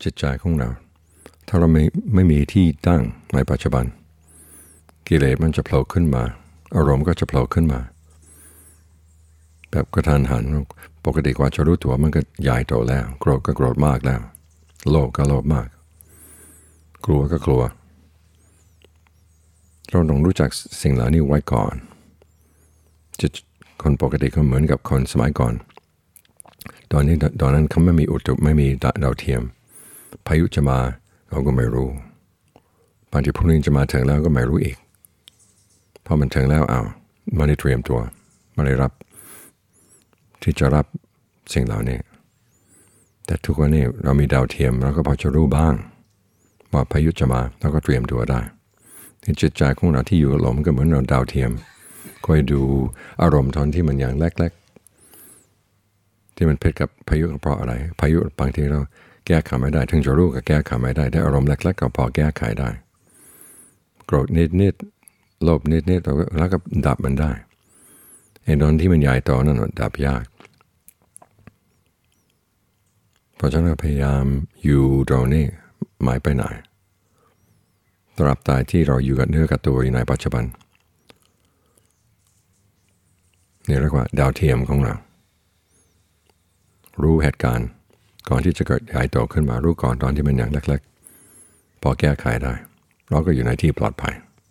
จิตใจของเราถ้าเราไม่มีที่ตั้งในปัจจุบันกิเลสมันจะโผล่ขึ้นมาอารมณ์ก็จะโผล่ขึ้นมาแบบกระทันหันปกติกว่าจะรู้ตัวมันก็ใหญ่โตแล้วโกรธก็โกรธมากแล้วโลภก็โลภมากกลัวก็กลัวเราต้องรู้จักสิ่งเหล่านี้ไว้ก่อนคนปกติก็เหมือนกับคนสมัยก่อนตอนนั้นเขาไม่มีอุตุไม่มีดาวเทียมพายุจะมาเขาก็ไม่รู้บางทีพรุ่งนี้จะมาถึงแล้วก็ไม่รู้อีกพอมันถึงแล้วไม่ได้เตรียมตัวไม่ได้รับที่จะรับสิ่งเหล่านี้แต่ทุกวันนี้เรามีดาวเทียมเราก็พอจะรู้บ้างว่าพายุจะมาเราก็เตรียมตัวได้จิตใจของเราที่อยู่กับลมก็เหมือนเราดาวเทียมคอยดูอารมณ์ตอนที่มันอย่างเล็กๆที่มันผิดกับพายุเพราะอะไรพายุบางทีเราแก้ไขไม่ได้ถึงจะรู้ก็แก้ไขไม่ได้แต่อารมณ์เล็กๆก็พอแก้ไขได้โกรธนิดๆโลภนิดๆแล้วก็ดับมันได้ไอ้ตอนที่มันใหญ่โตนั่นดับยากเพราะฉะนั้นพยายามอยู่ตรงนี้ไม่ไปไหนตราบใดที่เราอยู่กับเนื้อกับตัวอยู่ในปัจจุบันนี่เรียกว่าดาวเทียมของเรารู้เหตุการณ์ก่อนที่จะเกิดใหญ่โตขึ้นมารู้ก่อนตอนที่มันอย่างเล็กๆพอแก้ไขได้เราก็อยู่ในที่ปลอดภัย